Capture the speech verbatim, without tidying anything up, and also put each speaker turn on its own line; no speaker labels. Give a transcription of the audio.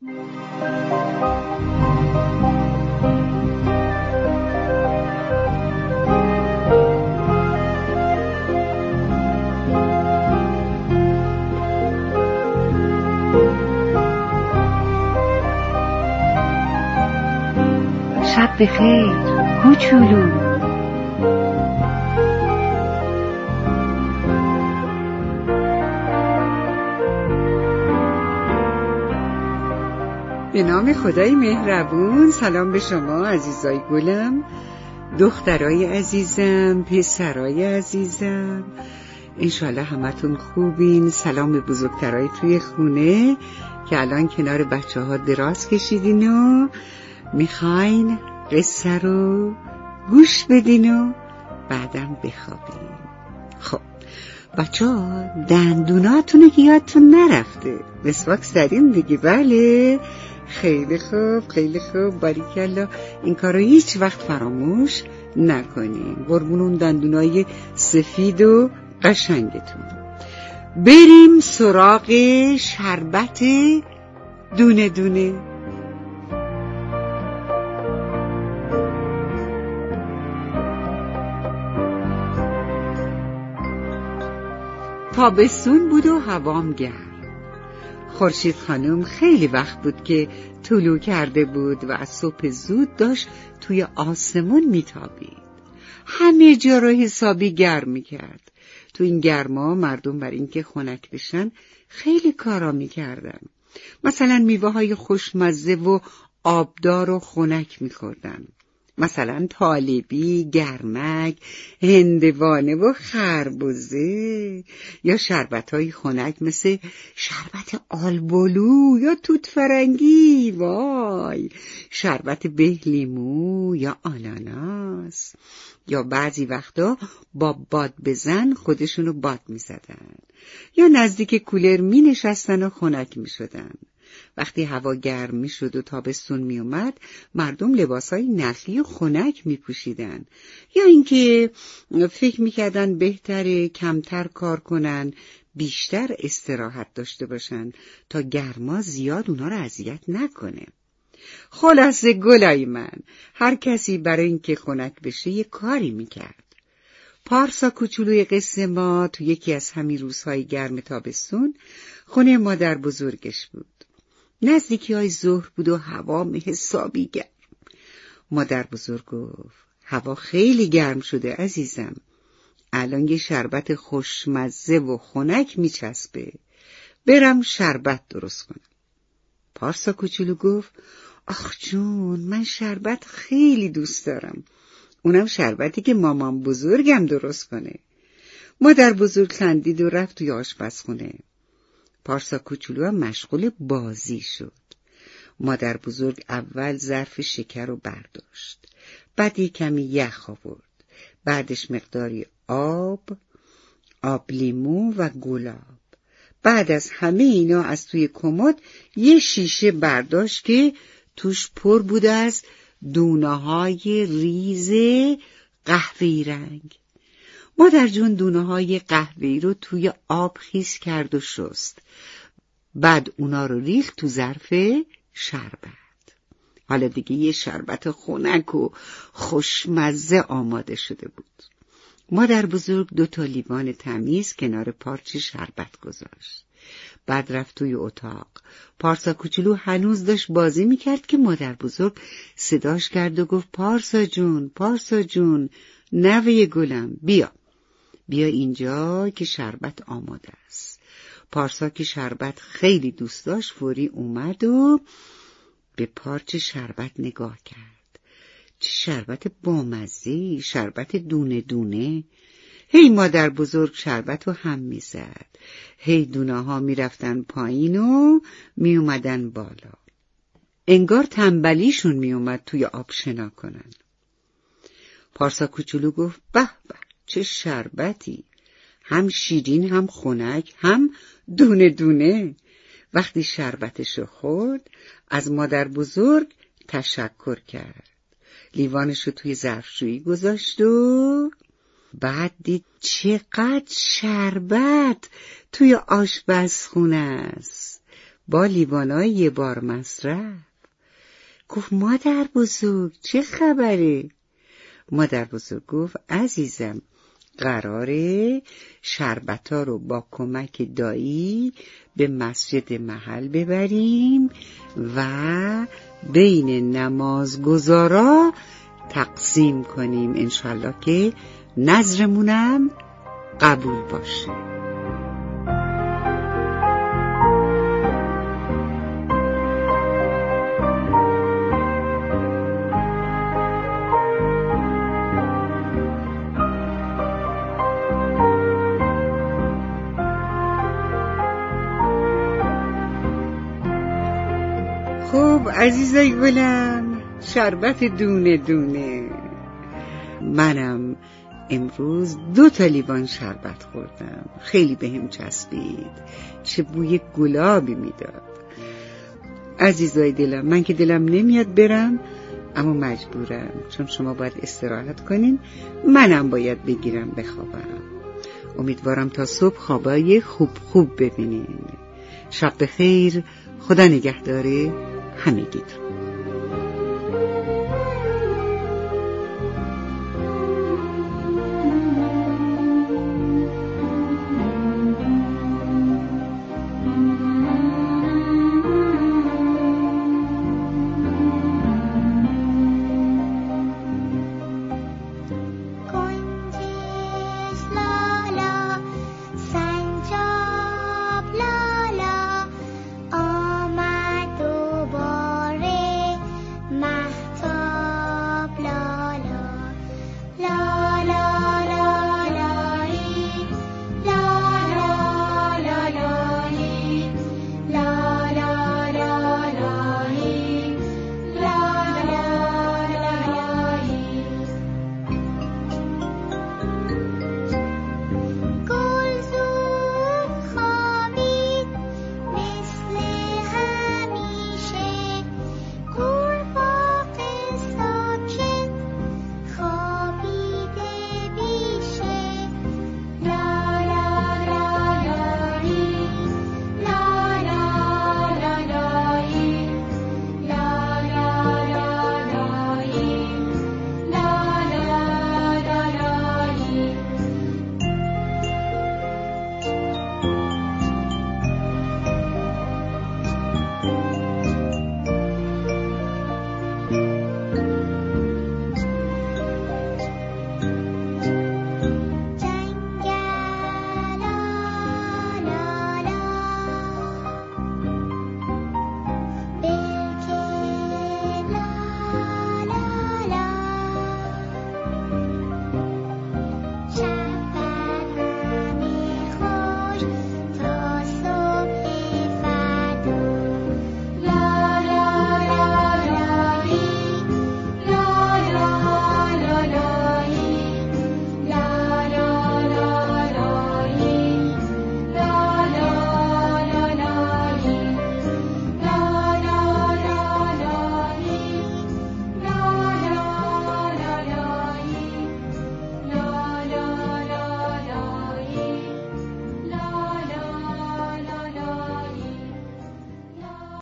شب بخیر کوچولو.
به نام خدای مهربون. سلام به شما عزیزای گلم، دخترای عزیزم، پسرای عزیزم، انشالله همتون خوبین. سلام به بزرگترای توی خونه که الان کنار بچه ها دراز کشیدین و میخواین قصه رو گوش بدین و بعدم بخوابین. خب بچه ها دندوناتونه که یادتون نرفته، مسواک زدین دیگه؟ بله، خیلی خوب خیلی خوب، باریکلا. این کار رو هیچ وقت فراموش نکنین، قربون اون دندونای سفید و قشنگتون. بریم سراغ شربت دونه دونه. تابستون بود و هوام گرم. خورشید خانم خیلی وقت بود که طلوع کرده بود و از صبح زود داشت توی آسمون میتابید. همه جا رو حسابی گرم میکرد. تو این گرما مردم بر اینکه خنک بشن خیلی کارا میکردن. مثلا میوه های خوشمزه و آبدار و خنک میخوردن، مثلا طالبی، گرمک، هندوانه و خربزه، یا شربت‌های خنک مثل شربت آلبولو یا توت فرنگی، وای، شربت بهلیمو یا آناناس، یا بعضی وقتا با باد بزن خودشونو باد می‌زدن، یا نزدیک کولر می‌نشستن و خنک می‌شدن. وقتی هوا گرم می شد و تابستون می اومد، مردم لباسای نخی و خنک می پوشیدن، یا اینکه فکر می کردن بهتره کمتر کار کنن، بیشتر استراحت داشته باشن تا گرما زیاد اونا رو اذیت نکنه. خلاصه گلای من، هر کسی برای اینکه خنک بشه یه کاری می کرد. پارسا کوچولوی قصه ما تو یکی از همین روزهای گرم تابستون خونه مادر بزرگش بود. نزدیکی های ظهر بود و هوا حسابی گرم. مادر بزرگ گفت هوا خیلی گرم شده عزیزم، الان یه شربت خوشمزه و خنک میچسبه، برم شربت درست کنم. پارسا کوچولو گفت آخ جون، من شربت خیلی دوست دارم، اونم شربتی که مامان بزرگم درست کنه. مادر بزرگ خندید و رفت توی آشپزخونه. پارسا کوچولو هم مشغول بازی شد. مادر بزرگ اول ظرف شکر رو برداشت، بعد یک کمی یخ آورد، بعدش مقداری آب، آب لیمو و گلاب. بعد از همه اینا از توی کمد یه شیشه برداشت که توش پر بود از دونه‌های ریز قهوه‌ای رنگ. مادر جون دونه‌های قهوه‌ای رو توی آب خیس کرد و شست. بعد اونا رو ریخت تو ظرف شربت. حالا دیگه یه شربت خنک و خوشمزه آماده شده بود. مادر بزرگ دو تا لیوان تمیز کنار پارچ شربت گذاشت. بعد رفت توی اتاق. پارسا کوچولو هنوز داشت بازی میکرد که مادر بزرگ صداش کرد و گفت پارسا جون، پارسا جون، نوه گلم، بیا. بیا اینجا که شربت آماده است. پارسا که شربت خیلی دوست داشت فوری اومد و به پارچ شربت نگاه کرد. چه شربت بامزه‌ای، شربت دونه دونه. هی مادر بزرگ شربت رو هم میزد، هی دونه ها میرفتن پایین و میومدن بالا. انگار تنبلیشون میومد توی آب شنا کنن. پارسا کوچولو گفت به به، چه شربتی، هم شیرین هم خنک هم دونه دونه. وقتی شربتشو خورد از مادر بزرگ تشکر کرد، لیوانشو توی ظرفشویی گذاشت و بعد دید چقدر شربت توی آشپزخونه است. با لیوانای یه بار مصرف. گفت مادر بزرگ چه خبره؟ مادر بزرگ گفت عزیزم قراره شربتا رو با کمک دایی به مسجد محل ببریم و بین نمازگزارا تقسیم کنیم، انشالله که نظرمونم قبول باشه. خب عزیزای گلم، شربت دونه دونه. منم امروز دو تا لیوان شربت خوردم، خیلی بهم چسبید، چه بوی گلابی میداد. عزیزای دلم، من که دلم نمیاد برم اما مجبورم، چون شما باید استراحت کنین، منم باید بگیرم بخوابم. امیدوارم تا صبح خوابای خوب خوب ببینین. شب بخیر، خدا نگهداره همگیتون.